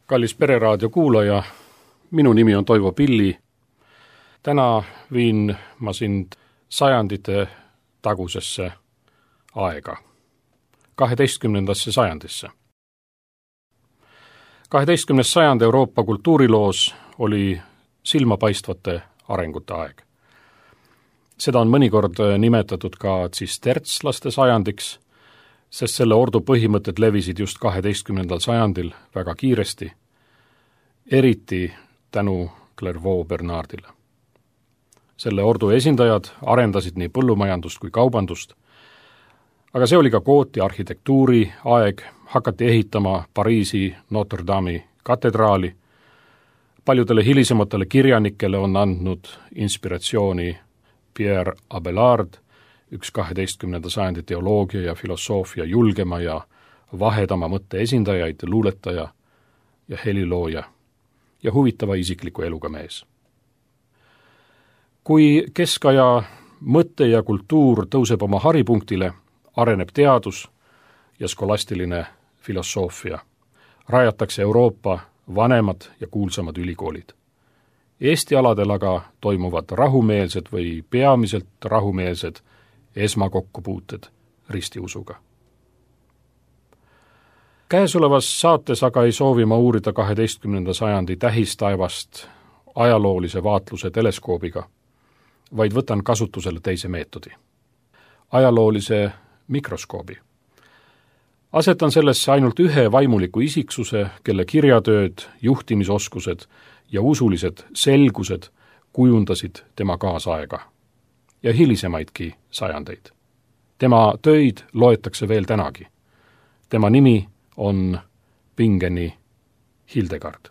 Kallis Pereraadio kuulaja, minu nimi on Toivo Pilli. Täna viin ma sind sajandite tagusesse aega, 12. sajandisse. 12. sajand Euroopa kultuuriloos oli silmapaistvate arengute aeg. Seda on mõnikord nimetatud ka tsistertslaste sajandiks, sest selle ordu põhimõtted levisid just 12. sajandil väga kiiresti, eriti tänu Clairvaux Bernardile. Selle ordu esindajad arendasid nii põllumajandust kui kaubandust, aga see oli ka gooti arhitektuuri aeg, hakati ehitama Pariisi Notre Dame'i katedraali, paljudele hilisematele kirjanikele on andnud inspiratsiooni Pierre Abelard, üks 12. sajandi teoloogia ja filosoofia julgema ja vahedama mõtte esindajaid, luuletaja ja helilooja ja huvitava isikliku eluga mees. Kui keskaja mõte ja kultuur tõuseb oma haripunktile, areneb teadus ja skolastiline filosoofia. Rajatakse Euroopa vanemad ja kuulsamad ülikoolid. Eesti aladel aga toimuvad rahumeelsed või peamiselt rahumeelsed esmakokkupuuted ristiusuga. Käesolevas saates aga ei soovi ma uurida 12. sajandi tähistaevast ajaloolise vaatluse teleskoobiga, vaid võtan kasutusele teise meetodi. Ajaloolise mikroskoobi. Asetan sellesse ainult ühe vaimuliku isiksuse, kelle kirjatööd, juhtimisoskused ja usulised selgused kujundasid tema kaasaega ja hilisemaidki sajandeid. Tema töid loetakse veel tänagi. Tema nimi on Bingeni Hildegard.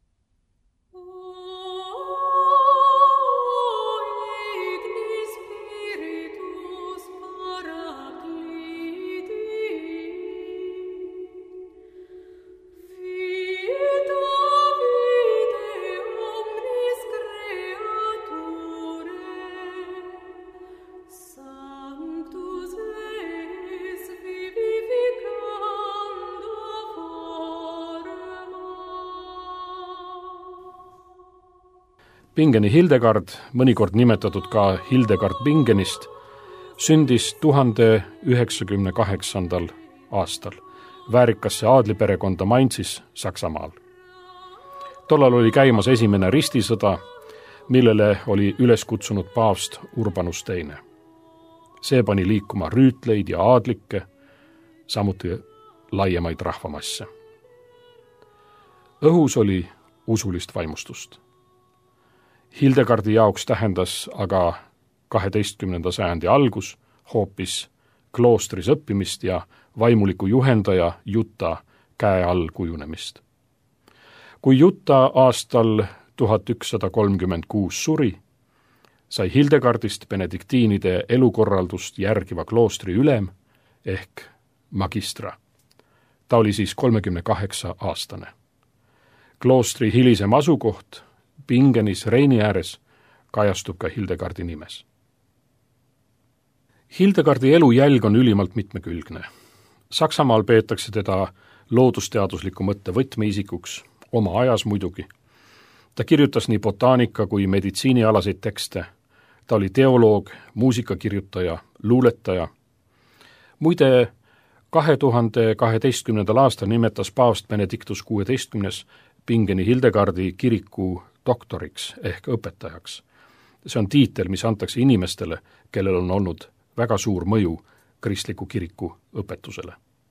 Bingeni Hildegard, mõnikord nimetatud ka Hildegard Bingenist, sündis 1098. aastal väärikasse aadliperekonda Mainzis, Saksamaal. Tollal oli käimas esimene ristisõda, millele oli üles kutsunud paavst Urbanus II. See pani liikuma rüütleid ja aadlikke, samuti laiemaid rahvamasse. Õhus oli usulist vaimustust. Hildegardi jaoks tähendas aga 12. sajandi algus hoopis kloostris õppimist ja vaimuliku juhendaja Jutta käe all kujunemist. Kui Jutta aastal 1136 suri, sai Hildegardist benediktiinide elukorraldust järgiva kloostri ülem ehk magistra. Ta oli siis 38-aastane. Kloostri hilisem asukoht Bingenis Reini ääres kajastub ka Hildegardi nimes. Hildegardi elujälg on ülimalt mitmekülgne. Saksamaal peetakse teda loodusteadusliku mõtte võtmeisikuks, oma ajas muidugi. Ta kirjutas nii botaanika kui meditsiinialaseid tekste. Ta oli teoloog, muusikakirjutaja, luuletaja. Muide, 2012. aastal nimetas paavst Benedictus XVI Bingeni Hildegardi kiriku doktoriks ehk õpetajaks. See on tiitel, mis antakse inimestele, kellel on olnud väga suur mõju kristliku kiriku õpetusele.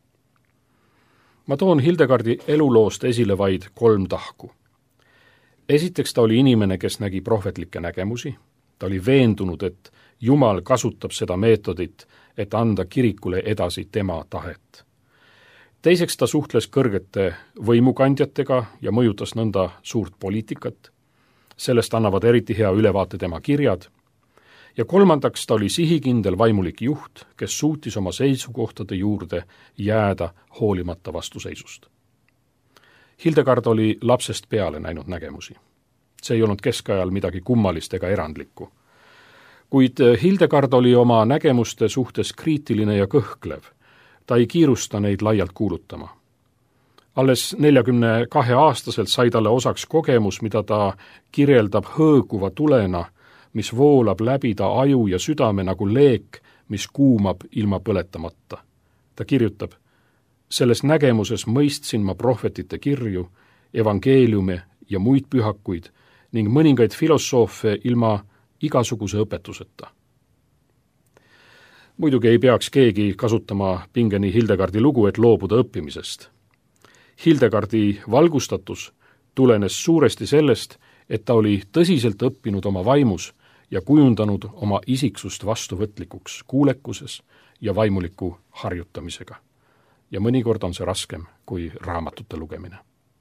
Ma toon Hildegardi eluloost esile vaid 3 tahku. Esiteks ta oli inimene, kes nägi prohvetlikke nägemusi. Ta oli veendunud, et Jumal kasutab seda meetodit, et anda kirikule edasi tema tahet. Teiseks ta suhtles kõrgete võimukandjatega ja mõjutas nõnda suurt poliitikat. Sellest annavad eriti hea ülevaate tema kirjad. Ja kolmandaks ta oli sihikindel vaimulik juht, kes suutis oma seisukohtade juurde jääda hoolimata vastuseisust. Hildegard oli lapsest peale näinud nägemusi. See ei olnud keskajal midagi kummalist ega erandlikku. Kuid Hildegard oli oma nägemuste suhtes kriitiline ja kõhklev. Ta ei kiirusta neid laialt kuulutama. Alles 42-aastaselt sai talle osaks kogemus, mida ta kirjeldab hõõguva tulena, mis voolab läbi ta aju ja südame nagu leek, mis kuumab ilma põletamata. Ta kirjutab: selles nägemuses mõistsin ma prohvetite kirju, evangeeliume ja muid pühakuid ning mõningaid filosoofe ilma igasuguse õpetuseta. Muidugi ei peaks keegi kasutama Bingeni Hildegardi lugu, et loobuda õppimisest. Hildegardi valgustatus tulenes suuresti sellest, et ta oli tõsiselt õppinud oma vaimus ja kujundanud oma isiksust vastuvõtlikuks kuulekuses ja vaimuliku harjutamisega. Ja mõnikord on see raskem kui raamatute lugemine.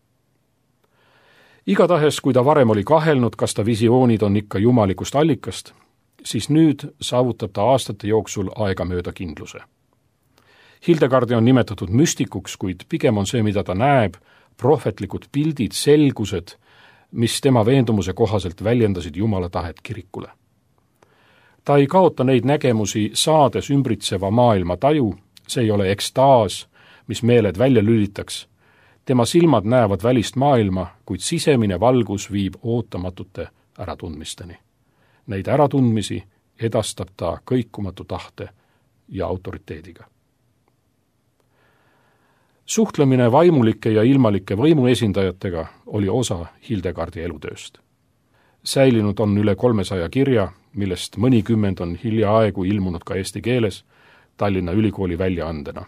Igatahes, kui ta varem oli kahelnud, kas ta visioonid on ikka jumalikust allikast, siis nüüd saavutab ta aastate jooksul aegamööda kindluse. Hildegardi on nimetatud müstikuks, kuid pigem on see, mida ta näeb, prohvetlikud pildid, selgused, mis tema veendumuse kohaselt väljendasid Jumala tahet kirikule. Ta ei kaota neid nägemusi saades ümbritseva maailma taju, see ei ole ekstaas, mis meeled välja lülitaks. Tema silmad näevad välist maailma, kuid sisemine valgus viib ootamatute äratundmisteni. Neid äratundmisi edastab ta kõikumatu tahte ja autoriteediga. Suhtlemine vaimulike ja ilmalike võimuesindajatega oli osa Hildegardi elutööst. Säilinud on üle 300 kirja, millest mõnikümmend on hiljaaegu ilmunud ka eesti keeles Tallinna Ülikooli väljaandena.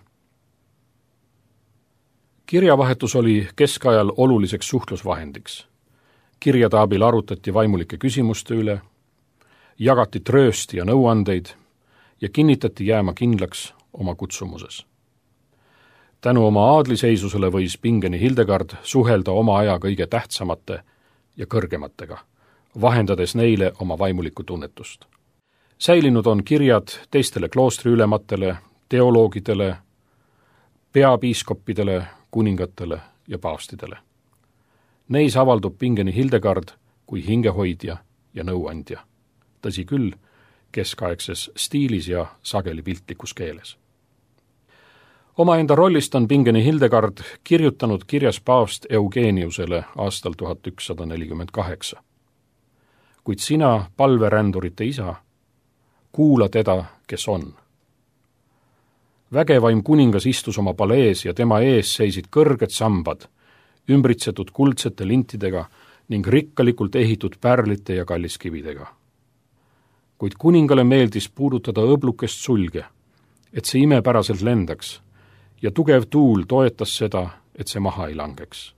Kirjavahetus oli keskajal oluliseks suhtlusvahendiks. Kirjade abil arutati vaimulike küsimuste üle, jagati tröösti ja nõuandeid ja kinnitati jääma kindlaks oma kutsumuses. Tänu oma aadliseisusele võis Bingeni Hildegard suhelda oma aja kõige tähtsamate ja kõrgematega, vahendades neile oma vaimulikku tunnetust. Säilinud on kirjad teistele kloostriülematele, teoloogidele, peapiiskoppidele, kuningatele ja paavstidele. Neis avaldub Bingeni Hildegard kui hingehoidja ja nõuandja. Tõsi küll, keskaegses stiilis ja sageli piltlikus keeles. Omaenda rollist on Bingeni Hildegard kirjutanud kirjas paavst Eugeniusele aastal 1148. Kuid sina, palverändurite isa, kuula teda, kes on. Vägevaim kuningas istus oma palees ja tema ees seisid kõrged sambad, ümbritsetud kuldsete lintidega ning rikkalikult ehitud pärlite ja kalliskividega. Kuid kuningale meeldis puudutada õblukest sulge, et see imepäraselt lendaks, ja tugev tuul toetas seda, et see maha ei langeks.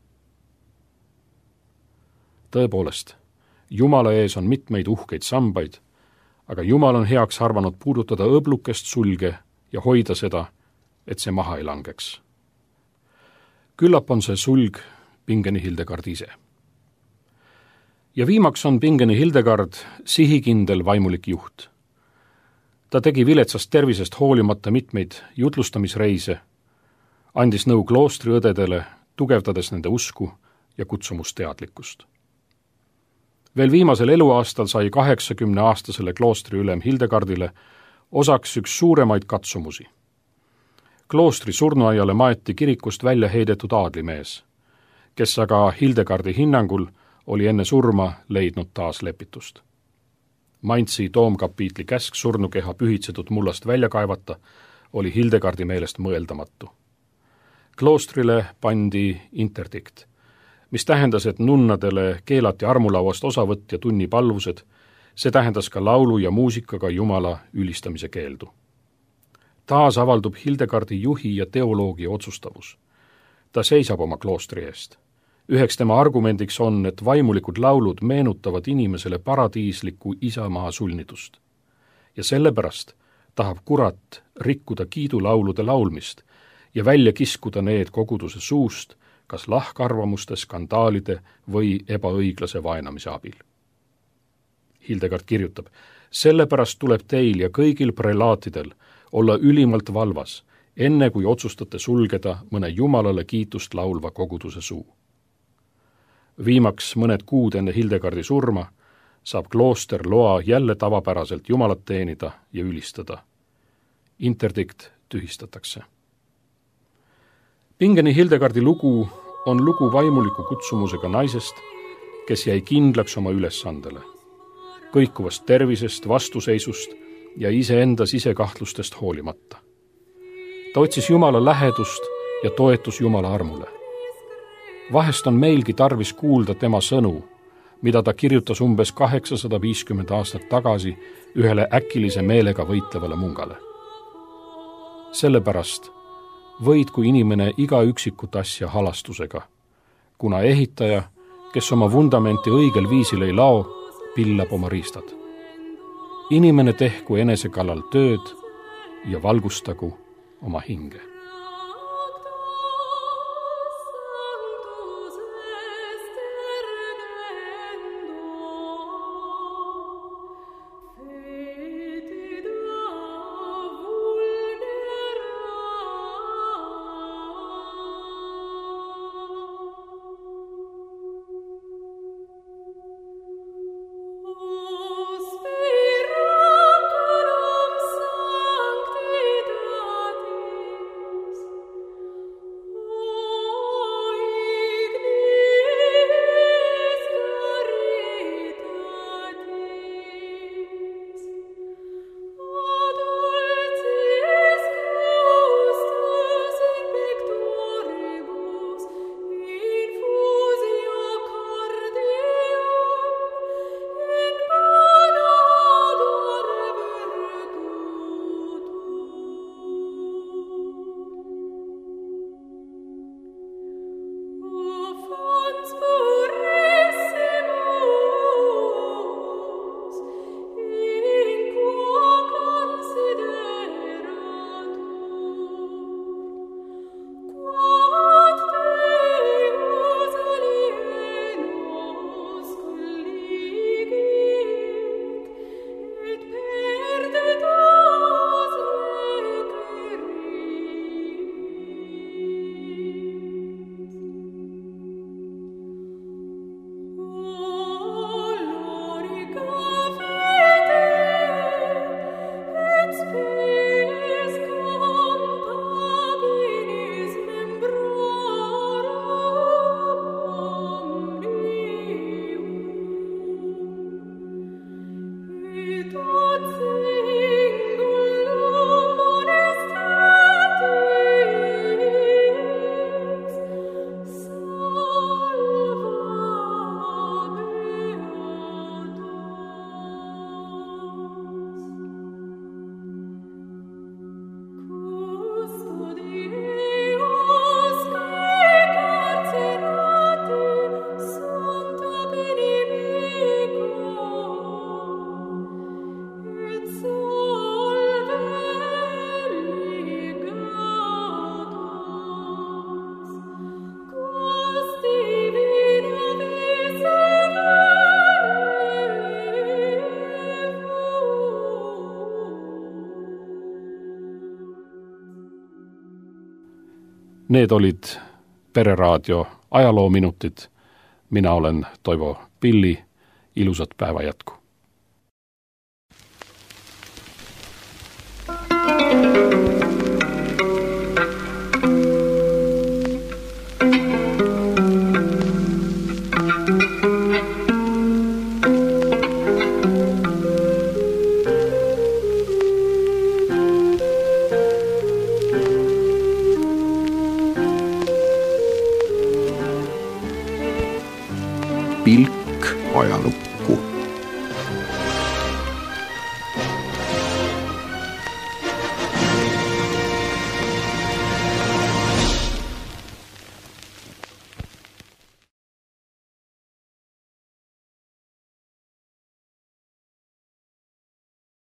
Tõepoolest, Jumala ees on mitmeid uhkeid sambaid, aga Jumal on heaks arvanud puudutada õblukest sulge ja hoida seda, et see maha ei langeks. Küllap on see sulg Bingeni Hildegard ise. Ja viimaks on Bingeni Hildegard sihikindel vaimulik juht. Ta tegi viletsast tervisest hoolimata mitmeid jutlustamisreise, andis nõu kloostriõdedele, tugevdades nende usku ja kutsumusteadlikkust. Veel viimasel eluaastal sai 80-aastasele kloostriülem Hildegardile osaks üks suuremaid katsumusi. Kloostri surnuaiale maeti kirikust välja heidetud aadlimees, kes aga Hildegardi hinnangul oli enne surma leidnud taas lepitust. Mainzi toomkapiitli käsk surnukeha pühitsetud mullast välja kaevata oli Hildegardi meelest mõeldamatu. Kloostrile pandi interdikt, mis tähendas, et nunnadele keelati armulauast osavõtt ja tunnipalvused, see tähendas ka laulu ja muusikaga Jumala ülistamise keeldu. Taas avaldub Hildegardi juhi ja teoloogi otsustavus. Ta seisab oma kloostri eest. Üheks tema argumendiks on, et vaimulikud laulud meenutavad inimesele paradiislikku isamaa sulnidust. Ja sellepärast tahab kurat rikkuda kiidulaulude laulmist ja välja kiskuda need koguduse suust, kas lahkarvamuste, skandaalide või ebaõiglase vaenamise abil. Hildegard kirjutab, sellepärast tuleb teil ja kõigil prelaatidel olla ülimalt valvas, enne kui otsustate sulgeda mõne Jumalale kiitust laulva koguduse suu. Viimaks mõned kuud enne Hildegardi surma saab klooster loa jälle tavapäraselt Jumalat teenida ja ülistada. Interdikt tühistatakse. Pingeni Hildegardi lugu on lugu vaimuliku kutsumusega naisest, kes jäi kindlaks oma ülesandele. Kõikuvast tervisest, vastuseisust ja iseenda sisekahtlustest hoolimata. Ta otsis Jumala lähedust ja toetus Jumala armule. Vahest on meilgi tarvis kuulda tema sõnu, mida ta kirjutas umbes 850 aastat tagasi ühele äkilise meelega võitlevale mungale. Sellepärast võidku inimene iga üksikut asja halastusega, kuna ehitaja, kes oma vundamenti õigel viisil ei lao, pillab oma riistad. Inimene tehku enese kallal tööd ja valgustagu oma hinge. Need olid Pereraadio ajaloominutid. Mina olen Toivo Pilli. Ilusat päeva jätku.